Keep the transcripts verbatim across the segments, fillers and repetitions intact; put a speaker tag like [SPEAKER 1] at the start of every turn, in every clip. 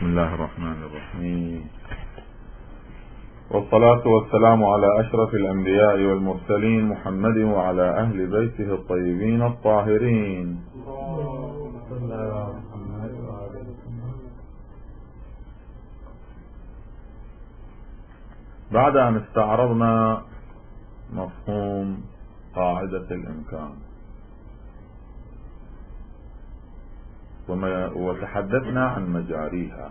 [SPEAKER 1] بسم الله الرحمن الرحيم، والصلاة والسلام على أشرف الأنبياء والمرسلين محمد وعلى أهل بيته الطيبين الطاهرين. بعد أن استعرضنا مفهوم قاعدة الإمكان وتحدثنا عن مجاريها،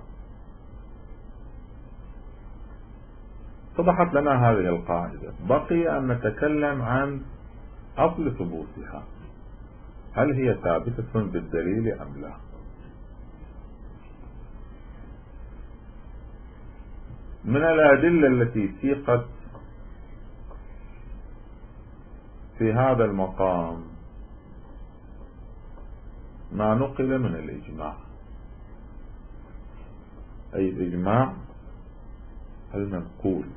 [SPEAKER 1] اتضحت لنا هذه القاعدة. بقي أن نتكلم عن أصل ثبوتها، هل هي ثابتة بالدليل أم لا؟ من الأدلة التي سيقت في هذا المقام ما نقل من الإجماع، أي الإجماع المنقول.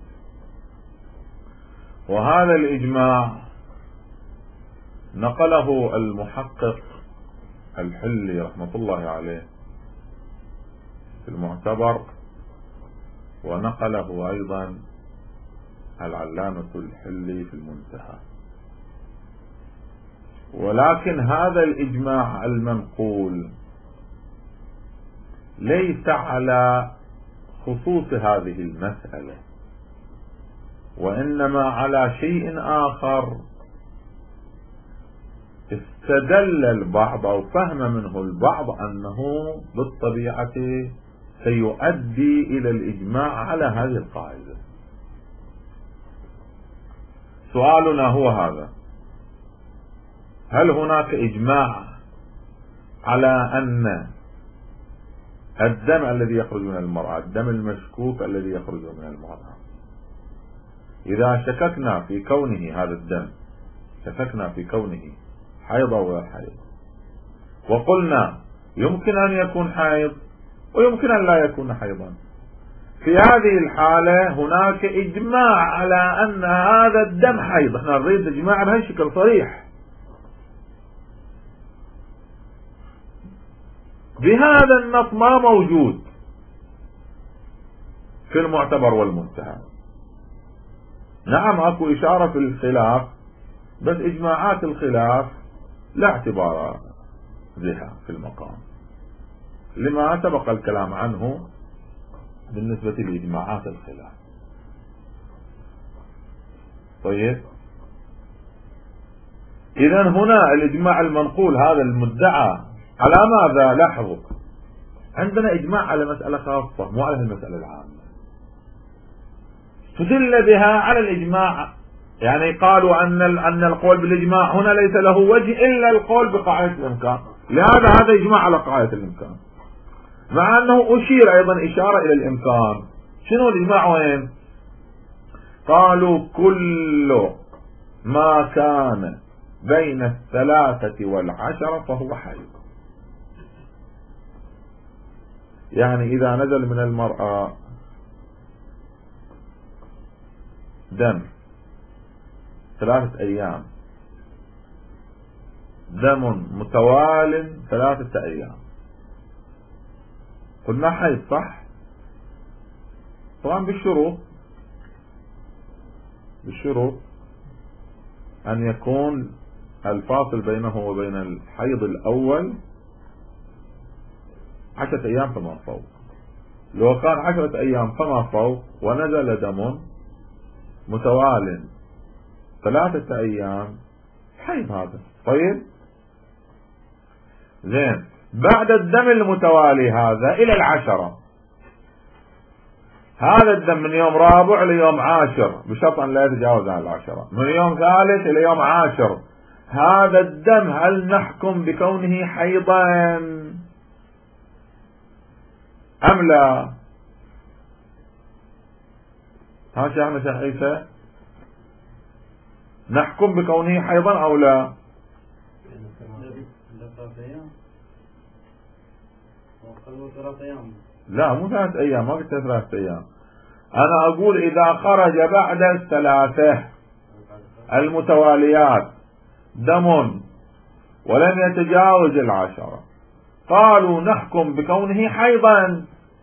[SPEAKER 1] وهذا الإجماع نقله المحقق الحلي رحمة الله عليه في المعتبر، ونقله أيضا العلامة الحلي في المنتهى. ولكن هذا الإجماع المنقول ليس على خصوص هذه المسألة، وإنما على شيء آخر استدل البعض أو فهم منه البعض أنه بالطبيعة سيؤدي إلى الإجماع على هذه القاعدة. سؤالنا هو هذا: هل هناك إجماع على أن الدم الذي يخرج من المرأة، الدم المشكوك الذي يخرج من المرأة، إذا شككنا في كونه هذا الدم شككنا في كونه حيض أو لا حيض، وقلنا يمكن أن يكون حيض ويمكن أن لا يكون حيضا، في هذه الحالة هناك إجماع على أن هذا الدم حيض. احنا نريد إجماع بهالشكل صريح. بهذا النص ما موجود في المعتبر والمنتهى. نعم اكو إشارة في الخلاف، بس إجماعات الخلاف لا اعتبار بها في المقام، لما سبق الكلام عنه بالنسبة لإجماعات الخلاف. طيب، إذن هنا الإجماع المنقول هذا المدعى على ماذا؟ لاحظوا، عندنا إجماع على مسألة خاصة مو على المسألة العامة، تدل بها على الإجماع. يعني قالوا أن أن القول بالإجماع هنا ليس له وجه إلا القول بقاعدة الإمكان، لهذا هذا إجماع على قاعدة الإمكان، مع أنه أشير أيضا إشارة إلى الإمكان. شنو الإجماع وين؟ قالوا كل ما كان بين الثلاثة والعشرة فهو حيض. يعني إذا نزل من المرأة دم ثلاثة أيام، دم متوال ثلاثة أيام، قلنا حيض صح؟ طبعا بالشروط بالشروط أن يكون الفاصل بينه وبين الحيض الأول عشرة أيام فما فوق. لو كان عشرة أيام فما فوق ونزل دم متوال ثلاثة أيام حيض هذا. طيب زين، بعد الدم المتوالي هذا إلى العشرة، هذا الدم من يوم رابع ليوم عاشر بشرط أن لا يتجاوز عن العشرة، من يوم ثالث إلى يوم عاشر، هذا الدم هل نحكم بكونه حيضا أم لا؟ ها شيخنا شيخ عيسى، نحكم بكونه حيضا أو لا؟ لا مو ثلاثة أيام، ما قلت ثلاثة أيام، أنا أقول إذا خرج بعد الثلاثة المتواليات دم ولم يتجاوز العشرة، قالوا نحكم بكونه حيضا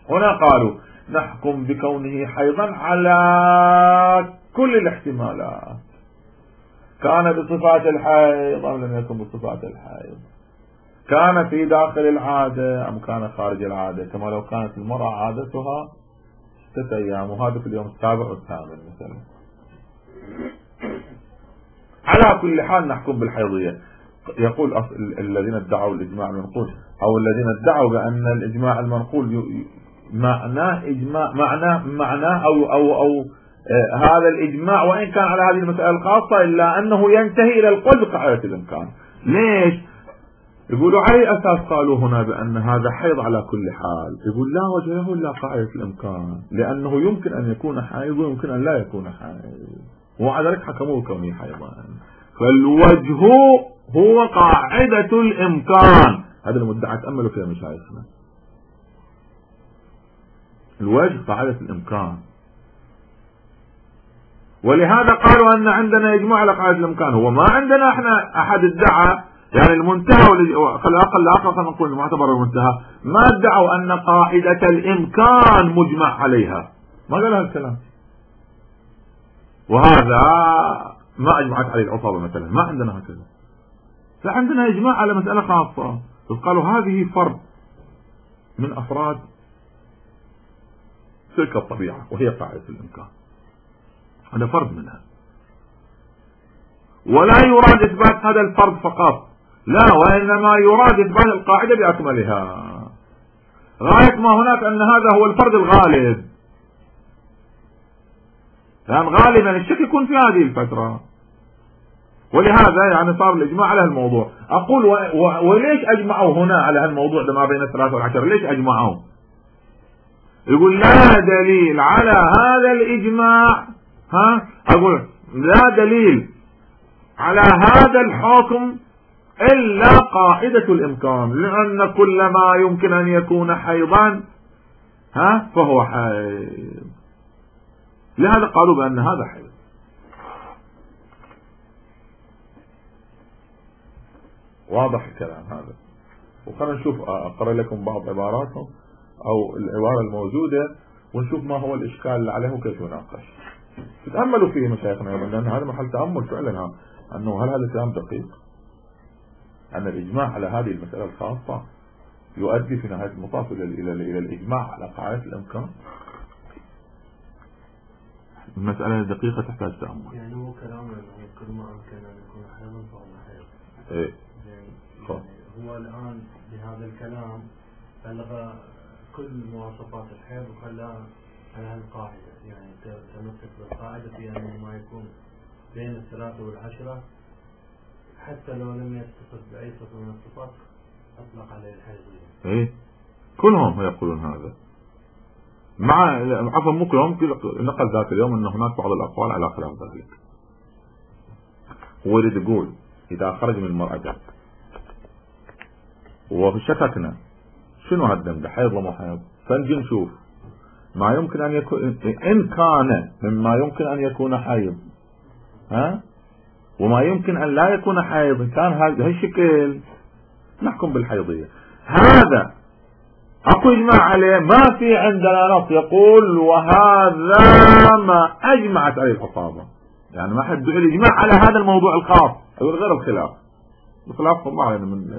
[SPEAKER 1] هنا قالوا نحكم بكونه حيضا على كل الاحتمالات، كان بصفات الحيض أم لم يكن بصفات الحيض، كان في داخل العادة أم كان خارج العادة، كما لو كانت المرأة عادتها ستة أيام وهذا في اليوم السابع والثامن مثلا. على كل حال نحكم بالحيضية. يقول الذين ادعوا الإجماع المنقول أو الذين ادعوا بأن الإجماع المنقول معناه إجماع معناه معناه أو أو أو آه هذا الإجماع وإن كان على هذه المسألة الخاصة إلا أنه ينتهي إلى القول بقاعدة الإمكان. ليش؟ يقولوا على أساس قالوا هنا بأن هذا حيض على كل حال. يقول لا وجه له إلا قاعدة الإمكان، لأنه يمكن أن يكون حيض ويمكن أن لا يكون حيض، ومع ذلك حكموه كونه حيضا. فالوجه هو قاعدة الإمكان. هذا المدعى تأملوا فيها مشايخنا. الوجه قاعدة الإمكان، ولهذا قالوا أن عندنا إجماع على قاعدة الإمكان. هو ما عندنا احنا أحد ادعى يعني المنتهى خلي أقل أقل خلينا نقول المعتبر المنتهى ما ادعوا أن قاعدة الإمكان مجمع عليها، ما قال هذا الكلام. وهذا ما أجمعت عليه العصابة مثلا، ما عندنا هكذا. فعندنا إجماع على مسألة خاصة، قالوا هذه فرد من أفراد تلك الطبيعة وهي قاعدة الإمكان، هذا فرد منها، ولا يراد إثبات هذا الفرد فقط، لا وإنما يراد إثبات القاعدة بأكملها. غاية ما هناك أن هذا هو الفرد الغالب، لأن يعني غالبا الشك يكون في هذه الفترة، ولهذا يعني صار الإجماع على الموضوع. أقول و... و... وليش أجمعوا هنا على الموضوع ده ما بين الثلاثة والعشرة؟ ليش أجمعوا؟ يقول لا دليل على هذا الإجماع، ها أقول لا دليل على هذا الحكم إلا قاعدة الإمكان، لأن كل ما يمكن أن يكون حيضا ها فهو حيض، لهذا قالوا بأن هذا حيض. واضح الكلام هذا. وخلنا نشوف أقرأ لكم بعض عباراتهم أو العبارة الموجودة ونشوف ما هو الإشكال اللي عليه وكيف يناقش. تتأملوا فيه مشايخنا أيضا، لأن هذا محل تأمل فعلا، أنه هل هذا الكلام دقيق؟ أن الإجماع على هذه المسألة الخاصة يؤدي في نهاية المطاف إلى إلى إلى الإجماع على قاعدة الإمكان. المسألة دقيقة تحتاج تأمل.
[SPEAKER 2] يعني هو كلام أنه كل ما أمكن أن يكون حيضا فهو حيض.
[SPEAKER 1] إيه.
[SPEAKER 2] يعني هو الآن بهذا الكلام بلغ كل مواصفات الحيض وخلاها على هالقاعدة، يعني تمسك بالقاعدة في أنه ما يكون بين الثلاثة والعشرة حتى لو لم يتصف بأي صفة من الصفات أطلق عليه الحيضية.
[SPEAKER 1] إيه كلهم يقولون هذا، مع عفوا مو كلهم، نقل ذات اليوم أن هناك بعض الأقوال على خلاف ذلك. هو يريد يقول إذا خرج من المرأة وفي شككنا شنو هالدم ده حيض وما حيض، فنجي نشوف ما يمكن أن يكون، إن كان مما يمكن أن يكون حيض ها وما يمكن أن لا يكون حيض، إن كان هذا الشكل نحكم بالحيضية. هذا أكو إجماع عليه، ما في عندنا نص يقول وهذا ما أجمعت عليه العصابة، يعني ما حد دعي الإجماع على هذا الموضوع الخاص، يقول غير الخلاف. الخلاف الله علينا من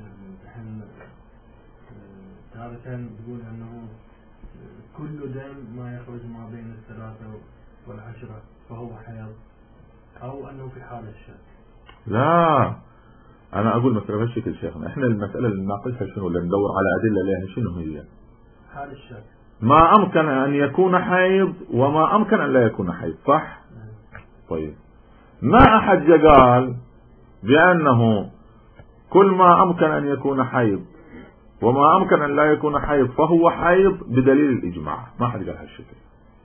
[SPEAKER 2] تارة تقول أنه كل دم ما يخرج ما بين الثلاثة والعشرة فهو حيض، أو أنه في حال الشك.
[SPEAKER 1] لا أنا أقول مثلا هالشكل شيخنا، إحنا المسألة اللي نناقشها شنو، اللي ندور على أدلة لها شنو هي؟
[SPEAKER 2] حال الشك.
[SPEAKER 1] ما أمكن أن يكون حيض وما أمكن أن لا يكون حيض، صح؟ طيب ما أحد قال بأنه كل ما أمكن أن يكون حيض وما أمكن أن لا يكون حيض فهو حيض بدليل الإجماع، ما أحد قال هالشكل.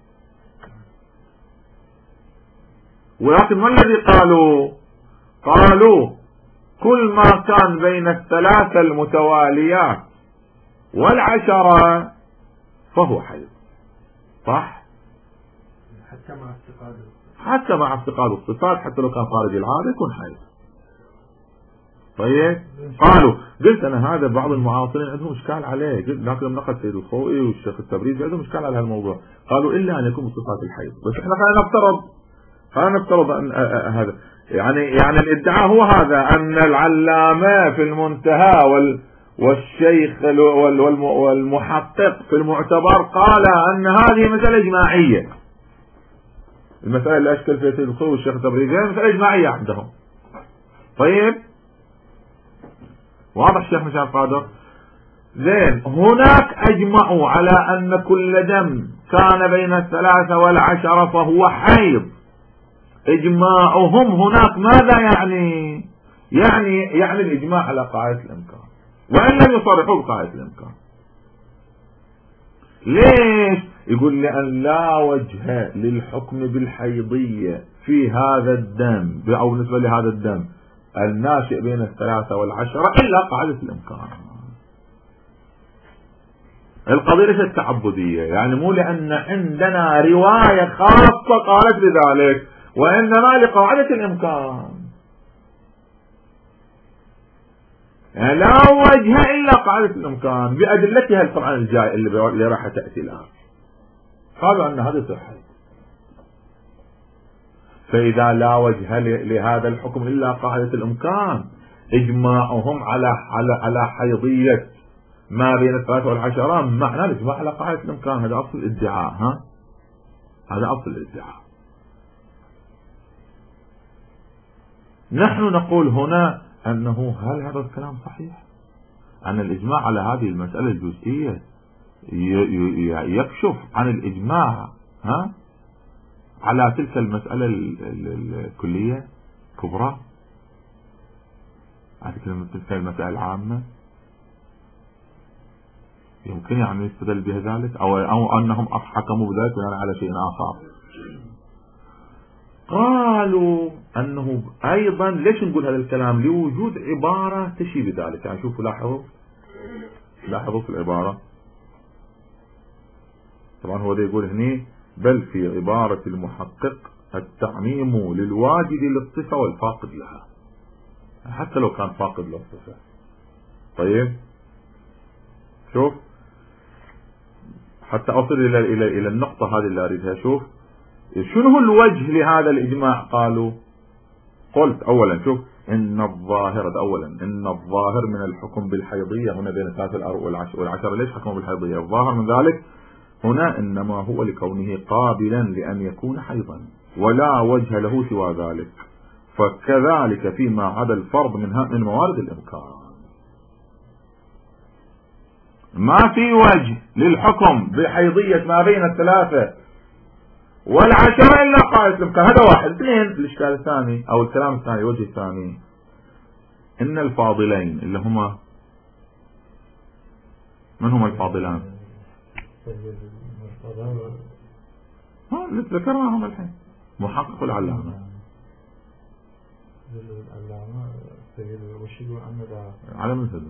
[SPEAKER 1] ولكن ما الذي قالوا؟ قالوا كل ما كان بين الثلاثة المتواليات والعشرة فهو حيض، صح؟
[SPEAKER 2] حتى مع استقاله،
[SPEAKER 1] حتى مع استقال الصفات، حتى لو كان خارج العادة يكون حيض. طيب قالوا قلت أنا هذا بعض المعاصرين عندهم إشكال عليه، قلت لكن نقل سيد الخوئي والشيخ التبريزي عندهم إشكال على هالموضوع، قالوا إلا أن يكون بصفات الحيض. بس إحنا خلينا نفترض خلينا نفترض أن هذا يعني يعني الادعاء هو هذا، أن العلامة في المنتهى وال والشيخ والمحقق في المعتبر قال أن هذه مسألة إجماعية. المسألة اللي أشكل فيها سيد الخوئي والشيخ التبريزي مسألة إجماعية عندهم. طيب واضح شيخ مشعل قادر؟ زين، هناك أجمعوا على أن كل دم كان بين الثلاثة والعشرة فهو حيض. إجماعهم هناك ماذا يعني؟ يعني يعني الإجماع على قاعدة الإمكان، وإن لم يصرحوا بقاعدة الإمكان. ليش؟ يقول لأن لا وجه للحكم بالحيضية في هذا الدم أو بالنسبة لهذا الدم الناشئ بين الثلاثة والعشرة إلا قاعدة الإمكان. القضية ليست تعبدية، يعني مو لأن عندنا رواية خاصة قالت بذلك، وإنما لقاعدة الإمكان. يعني لا وجه إلا قاعدة الإمكان بأدلتها القرآن الجاي اللي, اللي راح تأتي الآن. قالوا أن هذا صحيح. فإذا لا وجه لهذا الحكم إلا قاعدة الإمكان، إجماعهم على على على حيضية ما بين الثلاثة والعشرة معناه الإجماع على قاعدة الإمكان. هذا أصل الادعاء، ها هذا أصل الادعاء. نحن نقول هنا أنه هل هذا الكلام صحيح؟ أن الإجماع على هذه المسألة الجزئية يكشف عن الإجماع ها على تلك المسألة الكلية كبرى، على تلك المسألة العامة، يمكن يعني يستدل بها ذلك أو, أو أنهم حكموا بذلك بناء على شيء آخر. قالوا أنه أيضا ليش نقول هذا الكلام؟ لوجود عبارة تشي بذلك. يعني شوفوا لاحظوا لاحظوا في العبارة، طبعا هو ده يقول هني بل في عبارة المحقق التعميم للواجد للصفة والفاقد لها، حتى لو كان فاقد للصفة. طيب شوف حتى أصل إلى إلى إلى النقطة هذه اللي أريدها. شوف شنو هو الوجه لهذا الإجماع؟ قالوا قلت أولا شوف إن الظاهر أولا إن الظاهر من الحكم بالحيضية هنا بين الثلاثة والعشرة. ليش حكموا بالحيضية؟ الظاهر من ذلك هنا إنما هو لكونه قابلا لأن يكون حيضا ولا وجه له سوى ذلك، فكذلك فيما عدا الفرض من من موارد الإمكان. ما في وجه للحكم بحيضية ما بين الثلاثة والعشرة إلا قاعدة الإمكان. هذا واحد. اثنين الإشكال الثاني أو الكلام الثاني الوجه الثاني إن الفاضلين اللي هما من هما الفاضلان؟ ها اللي ذكرناهم الحين محقق العلامة. على من هذا؟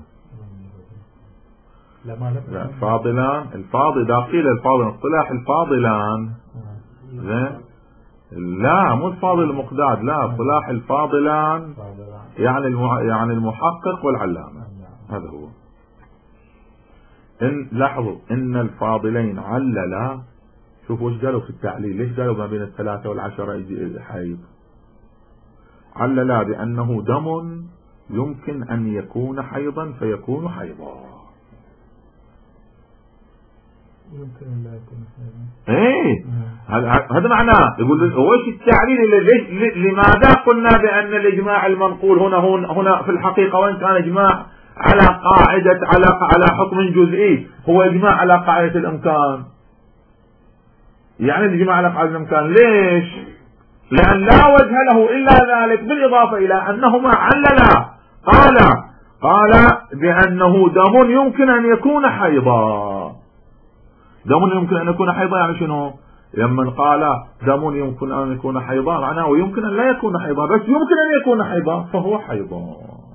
[SPEAKER 1] لا فاضلان. الفاضل إذا قيل الفاضل اصطلاح الفاضلان زين، لا مو الفاضل المقداد، لا اصطلاح الفاضلان يعني المع... يعني المحقق والعلامة. هذا هو. إن لاحظوا إن الفاضلين عللا. شوفوا ايش قالوا في التعليل. ليش قالوا ما بين الثلاثة والعشرة حيض؟ عللا بأنه دم يمكن أن يكون حيضا فيكون حيضا.
[SPEAKER 2] يمكن أن لا يكون حيضا.
[SPEAKER 1] ايه هذا معناه. يقول وش التعليل؟ ليش لماذا قلنا بأن الإجماع المنقول هنا هنا في الحقيقة وإن كان إجماع على قاعدة على على حكم جزئي هو إجماع على قاعدة الإمكان. يعني الإجماع على قاعدة الإمكان ليش؟ لأن لا وجه له إلا ذلك، بالإضافة إلى أنهما عللا. قال قال بأنه دم يمكن أن يكون حيضا. دم يمكن أن يكون حيضا يعني شنو؟ لما قال دم يمكن أن يكون حيضا معناه يمكن أن لا يكون حيضا، بس يمكن أن يكون حيضا فهو حيضا.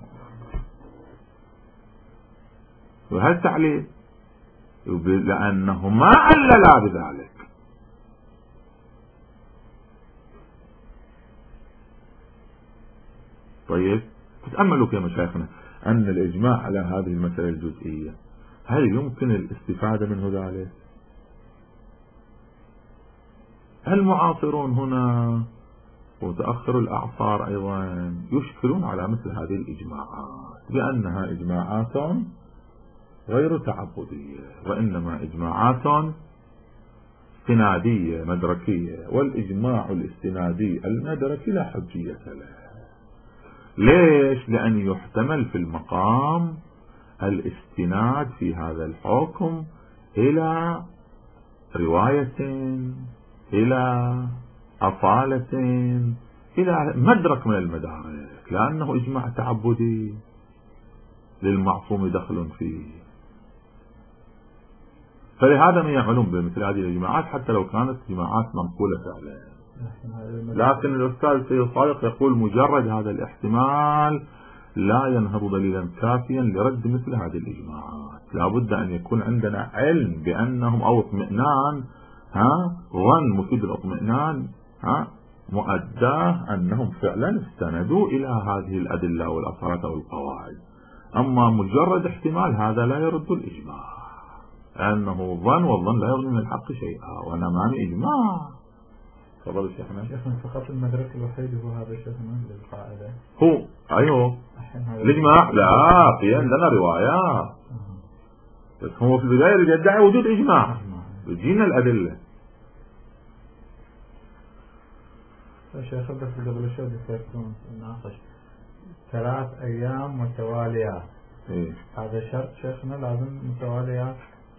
[SPEAKER 1] وهذا التعليل لأنه ما عللا بذلك. طيب تأملوا يا مشايخنا أن الإجماع على هذه المسألة الجزئية هل يمكن الاستفادة منه ذلك؟ المعاصرون هنا ومتأخر الأعصار أيضا يشكلون على مثل هذه الإجماعات بأنها إجماعات غير تعبدية وإنما إجماعات استنادية مدركية، والإجماع الاستنادي المدركي لا حجية له. ليش؟ لأن يحتمل في المقام الاستناد في هذا الحكم إلى رواية، إلى أصالة، إلى مدرك من المدارك، لأنه إجماع تعبدي للمعصوم دخل فيه. فلهذا ما يعملون بمثل هذه الإجماعات حتى لو كانت إجماعات منقولة فعلا. لكن الأستاذ سيد صادق يقول مجرد هذا الاحتمال لا ينهض دليلا كافيا لرد مثل هذه الإجماعات. لا بد أن يكون عندنا علم بأنهم أو اطمئنان، ها ظن مفيد الاطمئنان، ها مؤداه أنهم فعلا استندوا إلى هذه الأدلة والأصالات والقواعد. أما مجرد احتمال هذا لا يرد الإجماع، لأنه ظن، والظن لا يغني من الحق شيئا، وأنا ماني إجماع. تفضل شيخنا.
[SPEAKER 3] شيخنا فقط المدرك الوحيد هو هذا شيخنا للقاعدة.
[SPEAKER 1] هو أيوه الإجماع لا في عندنا روايات، بس هو في البداية يدعي وجود إجماع، بيجينا الأدلة.
[SPEAKER 3] شيخ بس قبل شوي بفكرون ناقش ثلاث أيام متواليات.
[SPEAKER 1] إيه؟
[SPEAKER 3] هذا شرط شيخنا لازم متواليات.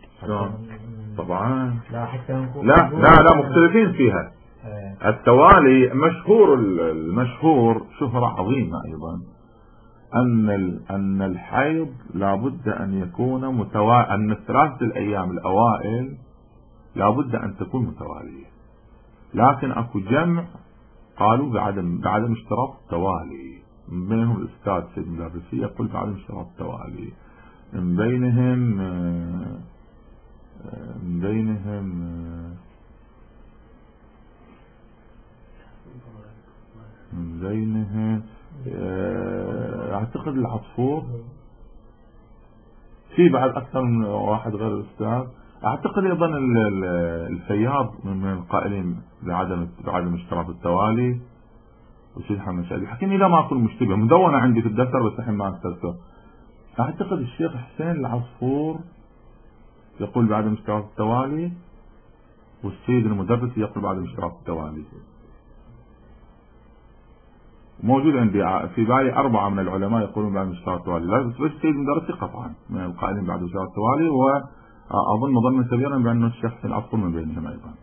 [SPEAKER 1] طبعا
[SPEAKER 3] لا حتى نقول
[SPEAKER 1] لا لا لا مختلفين فيها. ايه؟ التوالي مشهور، المشهور شهرة عظيمة أيضا أن أن الحيض لابد أن يكون متوالي، أن الثلاثة الأيام الأوائل لابد أن تكون متوالية، لكن أكو جمع قالوا بعدم بعدم اشتراط التوالي، من بينهم الأستاذ سيد مدرسي يقول بعدم اشتراط التوالي، من بينهم من بينهم من بينهم اعتقد العصفور، في بعد اكثر من واحد غير الاستاذ، اعتقد ايضا الفياض من القائلين بعدم بعدم اشتراط التوالي، وشيخ محمد شادي حكيم اذا ما اكون مشتبه مدونه عندي في الدفتر بس الحين ما استذكر. اعتقد الشيخ حسين العصفور يقول بعدم اشتراط التوالي، والسيد المدرس يقول بعدم اشتراط التوالي. موجود عندي في بالي أربعة من العلماء يقولون بعد اشتراط التوالي، لا بس السيد المدرسي قطعا من القائلين بعد اشتراط التوالي، وأظن ظنا كبيرا بأن الشخص الأفضل من بينهم أيضا.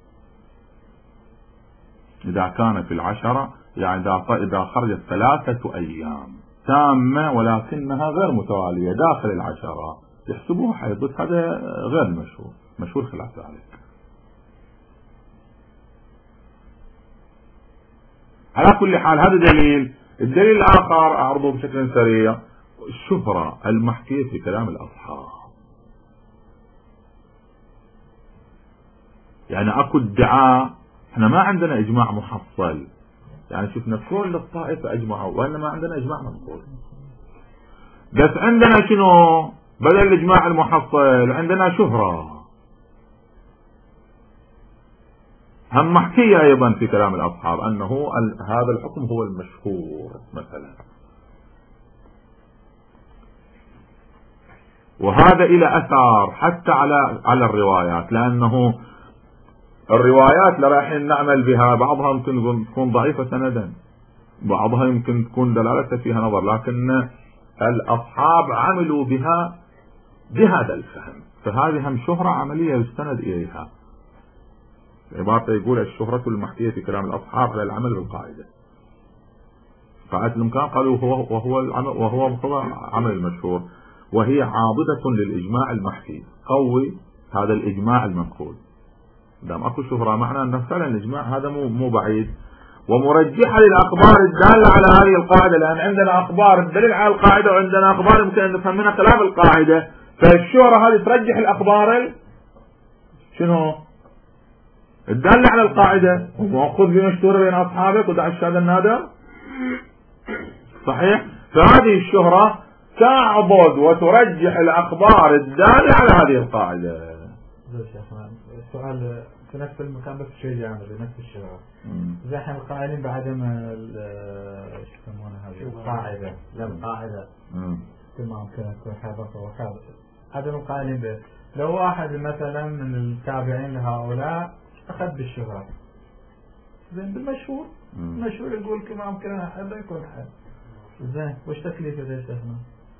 [SPEAKER 1] إذا كان في العشرة يعني إذا خرجت ثلاثة أيام تامة ولكنها غير متوالية داخل العشرة يحسبوها حيض، هذا غير مشهور، مشهور خلاف ذلك. على كل حال هذا دليل. الدليل الآخر أعرضه بشكل سريع، الشهرة المحكية في كلام الأصحاب. يعني أكو ادعاء، احنا ما عندنا إجماع محصل، يعني شفنا كل الطائفة أجمعوا وإنما عندنا إجماع منقول، بس عندنا شنو بدل الإجماع المحصل؟ عندنا شهرة هم محكية أيضا في كلام الأصحاب أنه هذا الحكم هو المشهور مثلا، وهذا إلى أثار حتى على على الروايات، لأنه الروايات اللي رايحين نعمل بها بعضها يمكن تكون ضعيفة سندا، بعضها يمكن تكون دلالتها فيها نظر، لكن الأصحاب عملوا بها بهذا الفهم، فهذه هم شهرة عملية يستند إليها. عبارة يقول الشهرة المحكية في كلام الأصحاب على العمل بالقاعدة. قاعدة الإمكان قالوا وهو وهو العمل وهو مقتضى عمل المشهور، وهي عاضدة للإجماع المحكي، قوي هذا الإجماع المنقول. دام أكو شهرة معنى أن فعلا الإجماع هذا مو مو بعيد، ومرجحة للأخبار الدالة على هذه القاعدة، لأن عندنا أخبار الدليل على القاعدة وعندنا أخبار يمكن أن نفهم منها خلاف القاعدة، فالشهرة هذه ترجح الأخبار شنو؟ الدالة على القاعدة، وخذ بمشهور بين أصحابك ودع الشهادة النادر، صحيح؟ فهذه الشهرة تعبد وترجح الأخبار الدالة على هذه القاعدة.
[SPEAKER 3] السؤال في نفس المكان بس شيء جامد بنفس الشهرة. زي احنا القائلين بعدم ايش يسمونها هذه القاعدة، لا القاعدة تمام كانت تكون حاضرة وخابرة. عدم القائلين به. لو واحد مثلا من التابعين لهؤلاء أخذ بالشهرة زين بالمشهور، المشهور يقول كما ممكن هذا يكون حد زين، وش تكليفه يا شيخنا؟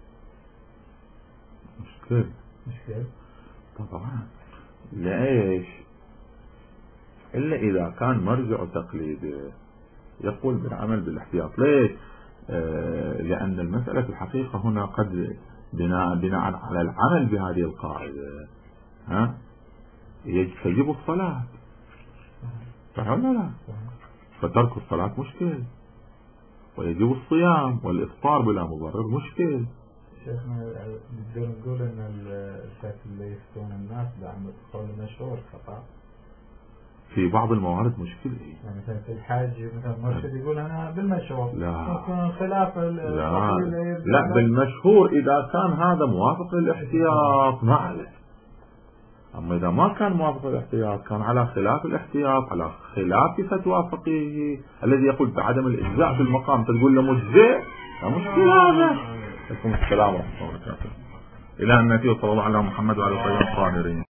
[SPEAKER 1] مشكلة
[SPEAKER 3] مشكلة
[SPEAKER 1] طبعا. ليش؟ إلا إذا كان مرجع تقليده يقول بالعمل بالاحتياط. ليش؟ آه لأن المسألة في الحقيقة هنا قد بناء بناء على العمل بهذه القاعدة ها يجب الصلاة، صح ولا لا؟ فترك الصلاة مشكل، ويجب الصيام والإفطار بلا مبرر مشكل.
[SPEAKER 3] شيخنا نقدر نقول ان الشكل اللي يفتون الناس بعمل قول مشهور خطأ
[SPEAKER 1] في بعض الموارد مشكلة.
[SPEAKER 3] يعني مثلا في الحاج مثلا مرشد يقول انا بالمشهور،
[SPEAKER 1] لا
[SPEAKER 3] يكون خلاف
[SPEAKER 1] لا لا بالمشهور اذا كان هذا موافق للاحتياط ما عليه. اما اذا ما كان موافق للاحتياط كان على خلاف الاحتياط، على خلاف فتوى فقيه الذي يقول بعدم الاجزاء في المقام تقول له مجزئ، لا مشكلة هذا. عليكم السلام ورحمة الله وبركاته. الى ان نأتي صلى الله على محمد وعلى اله الطاهرين.